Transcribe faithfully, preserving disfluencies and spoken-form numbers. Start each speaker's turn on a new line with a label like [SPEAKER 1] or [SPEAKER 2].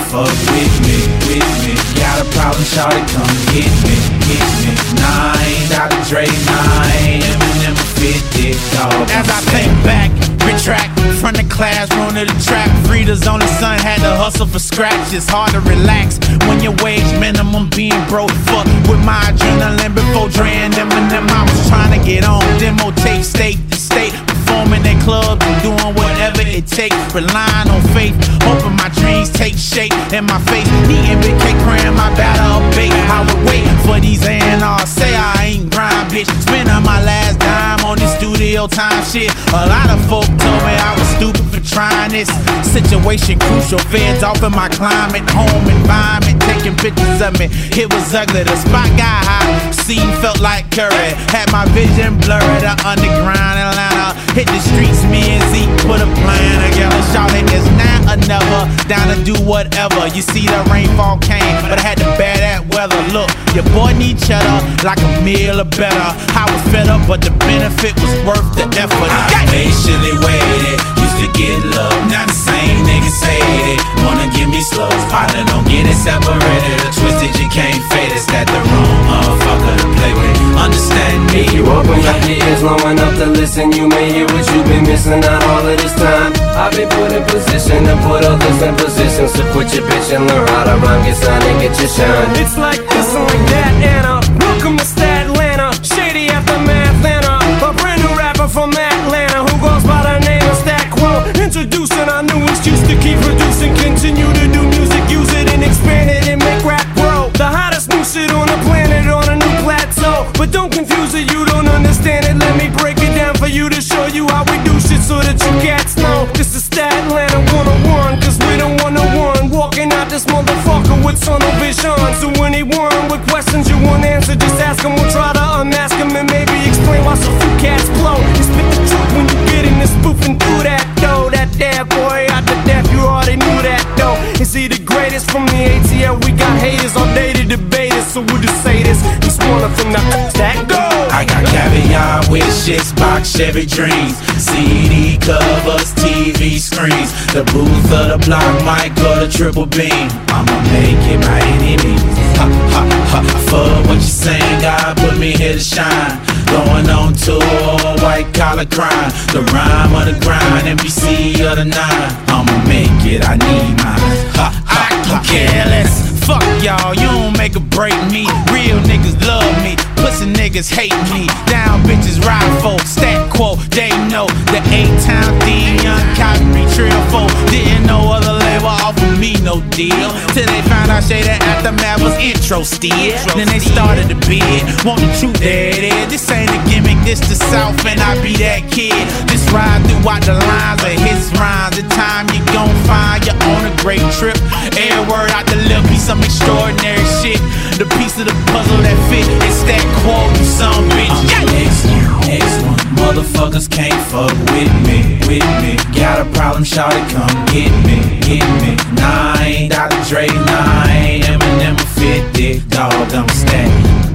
[SPEAKER 1] fuck with me, with me. Got a problem, shawty, come get me, get me. Nah, I ain't Doctor Dre, nah, I ain't Eminem fifty, dog.
[SPEAKER 2] As I think back, retract from the classroom to the trap. Frida's only son had to hustle for scratch. It's hard to relax when your wage minimum being broke. Fuck with my adrenaline before Dre and Eminem. I was trying to get on demo tape, state to state, performing in clubs and doing whatever it takes. Relying on faith, hoping my dreams take shape. In my face, eating big cake, praying my batter up bake. I would wait for these A and R's, say I ain't grind, bitch. Spending my last dime on this studio time shit. A lot of folk told me I was stupid for trying this. Situation crucial, feds off in my climate, home environment, taking pictures of me. It was ugly, the spot got hot, scene felt like Curry. Had my vision blurry, the underground Atlanta. Hit the streets, me and Zeke put a plan together. Shawty, it's now or never, down to do whatever. You see the rainfall came, but I had to bear that weather. Look, your boy need cheddar, like a meal or better. I was fed up, but the benefit was worth the effort.
[SPEAKER 1] I patiently waited, used to get love, now the same niggas hate it. Wanna give me slugs, partner, don't get it separated or twisted, you can't fade it. That the wrong motherfucker to play with, understand me.
[SPEAKER 3] If you open up your ears long enough to listen, you may hear what you've been missing out all of this time. I've been put in position to put others in position, so quit your bitch and learn how to rhyme, get signed and get your shine.
[SPEAKER 4] It's like this and like that, Anna. Welcome to Statlanta, shady aftermath, Anna. A brand new rapper from Atlanta who goes by the name of Stat Quo. Introducing our new excuse to keep producing, continue to do music, use it and expand it and make rap grow. The hottest new shit on the planet on a new plateau. But don't confuse it, you don't understand it. Let me break it down for you to show you how we do shit so that you cats know. This is Statlanta one oh one, cause we don't one oh one. Walking out this motherfucker with tunnel vision. So anyone with questions you want answered, just ask him. We'll try to unmask him and maybe explain why so few cats blow. You spit the truth when you get in this spoofing through that dough. That dad boy out the death, you already knew that though. Is he the greatest from the A T L? We got haters all day to debate it, so we'll just say this. He's one of them, now that go.
[SPEAKER 1] I got caviar with shits, box Chevy dreams, C D covers, T V screens. The booth of the block might go to triple beam. I'ma make it by any means. Ha ha ha. Fuck what you saying, God put me here to shine. Going on tour, white collar crime. The rhyme of the grind, N B C of the nine. I'ma make it, I need mine. Ha ha ha.
[SPEAKER 2] Careless, fuck y'all, you don't make or break me. Real niggas love me, pussy niggas hate me. Down bitches ride for Stat Quo, they know the A-Town D, young cotton me trail for. Didn't know other label offer me no deal, till they found out Shade Aftermath was intro still. Then they started to bid, want the truth, there it is. This ain't a gimmick, this the South and I be that kid. Just ride throughout the lines of his rhymes. The time you gon' find you on a great trip. Every word out the lip be some extraordinary shit. The piece of the puzzle that fit is Stat Quo, you some bitch.
[SPEAKER 1] I'm the next one, next one. Motherfuckers can't fuck with me, with me. Got a problem, shawty, come get me, get me. Nah, I ain't Doctor Dre, nah, I ain't Eminem fifty, dog, I'm Stat